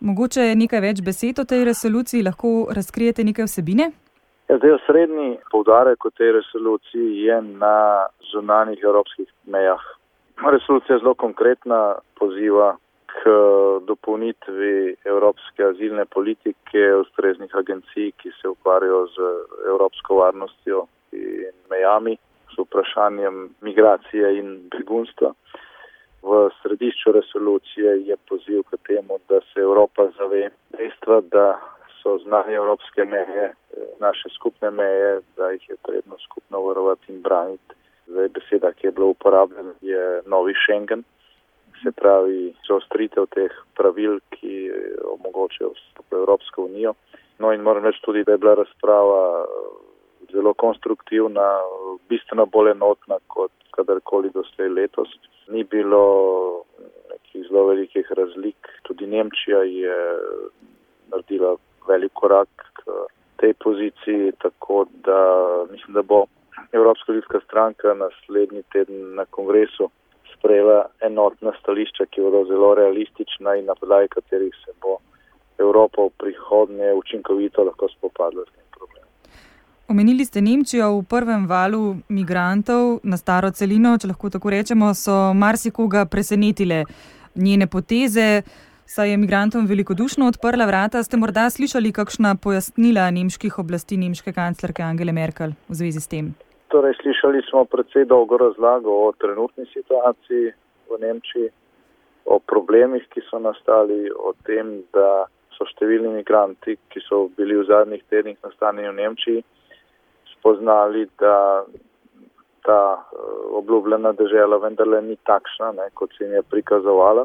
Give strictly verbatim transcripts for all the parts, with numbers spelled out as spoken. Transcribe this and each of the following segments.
Mogoče nekaj več besed o tej resoluciji, lahko razkrijete nekaj vsebine? Ja, zdaj, osrednji poudarek v tej resoluciji je na zunanjih evropskih mejah. Resolucija je zelo konkretna, poziva k dopolnitvi evropske azilne politike, ustreznih agencij, ki se ukvarjajo z evropsko varnostjo in mejami, z vprašanjem migracije in begunstva. V središču resolucije je poziv k temu, da se Evropa zave dejstva, da so zunanje evropske meje, naše skupne meje, da jih je potrebno skupno varovati in braniti. Zdaj, beseda, ki je bila uporabljena, je novi Schengen, se pravi zaostritev teh pravil, ki omogočajo vstop v Evropsko unijo. No in moram reči tudi, da je bila razprava zelo konstruktivna, bistveno bolj enotna kot kadarkoli doslej letos. Ni bilo nekih zelo velikih razlik. Tudi Nemčija je naredila velik korak k tej poziciji, tako da mislim, da bo Evropska ljudska stranka naslednji teden na kongresu sprejela enotna stališča, ki bodo zelo realistična in na podlagi katerih se bo Evropa v prihodnje učinkovito lahko spopadla s tem problemom. Omenili ste Nemčijo. V prvem valu migrantov na staro celino, če lahko tako rečemo, so marsikoga presenetile njene poteze, saj je migrantom velikodušno odprla vrata. Ste morda slišali kakšna pojasnila nemških oblasti, nemške kanclerke Angele Merkel v zvezi s tem? Torej, slišali smo precej dolgo razlago o trenutni situaciji v Nemčiji, o problemih, ki so nastali, o tem, da so številni migranti, ki so bili v zadnjih tednih nastanjeni v Nemčiji, spoznali, da ta obljubljena dežela vendarle ni takšna, ne, kot se jim je prikazovala,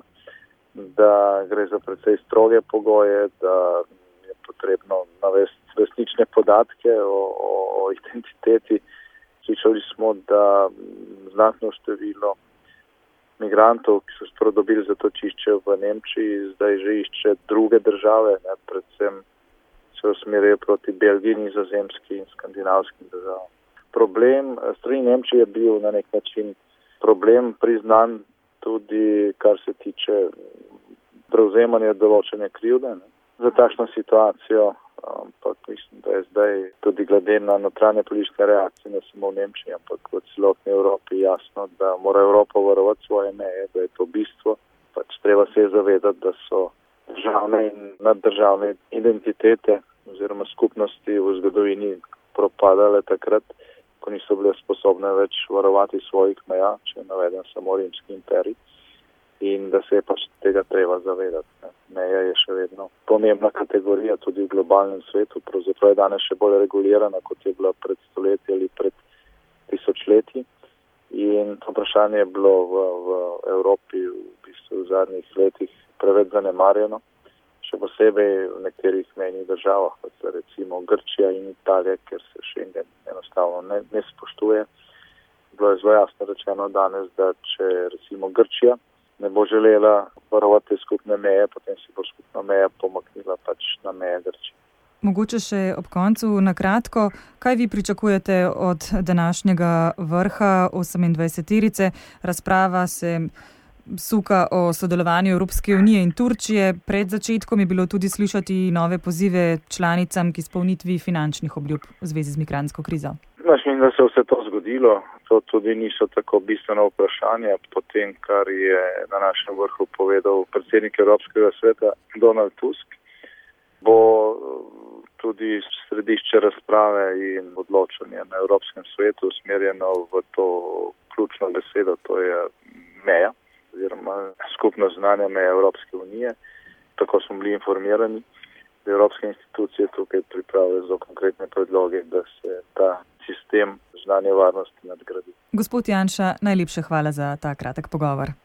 da gre za precej stroge pogoje, da je potrebno navesti resnične podatke o, o, o identiteti. Slišali smo, da znatno število migrantov, ki so sploh dobili zatočišče v Nemčiji, zdaj že išče druge države, ne, predvsem se usmerjajo proti Belgiji, Nizozemski in skandinavskim državam. Problem strani Nemčije je bil na nek način problem priznan tudi, kar se tiče prevzemanja določene krivde, ne, za takšno situacijo. Ampak mislim, da je zdaj tudi glede na notranje politične reakcije, ne samo v Nemčiji, ampak v celotni Evropi jasno, da mora Evropa varovati svoje meje, da je to bistvo. Pač treba se je zavedati, da so državne in naddržavne identitete oziroma skupnosti v zgodovini propadale takrat, ko niso bile sposobne več varovati svojih meja, če navedem samo Rimski imperij. In da se je pač tega treba zavedati. Ne. Meja je še vedno pomembna kategorija tudi v globalnem svetu, pravzaprav je danes še bolj regulirana, kot je bila pred stoletji ali pred tisočletji. In to vprašanje je bilo v, v Evropi v bistvu v zadnjih letih preveč zanemarjeno, še posebej v nekaterih mejnih državah, kot so recimo Grčija in Italija, ker se Schengen enostavno ne, ne spoštuje. Bilo je zelo jasno rečeno danes, da če recimo Grčija ne bo želela varovati skupne meje, potem si bo skupna meja pomaknila pač na meje Grčije. Mogoče še ob koncu na kratko, kaj vi pričakujete od današnjega vrha osemindvajseterice? Razprava se suka o sodelovanju Evropske unije in Turčije. Pred začetkom je bilo tudi slišati nove pozive članicam k izpolnitvi finančnih obljub v zvezi z migrantsko krizo. Mislim, da se vse to zgodilo. To tudi niso tako bistveno vprašanje. Potem, kar je na našem vrhu povedal predsednik Evropskega sveta Donald Tusk, bo tudi središče razprave in odločanje na Evropskem svetu usmerjeno v to ključno besedo, to je meja, oziroma skupno znanje meja Evropske unije. Tako smo bili informirani. Evropske institucije tukaj pripravljajo zelo konkretne predloge, da se ta sistem zunanje varnosti nadgradi. Gospod Janša, najlepša hvala za ta kratek pogovor.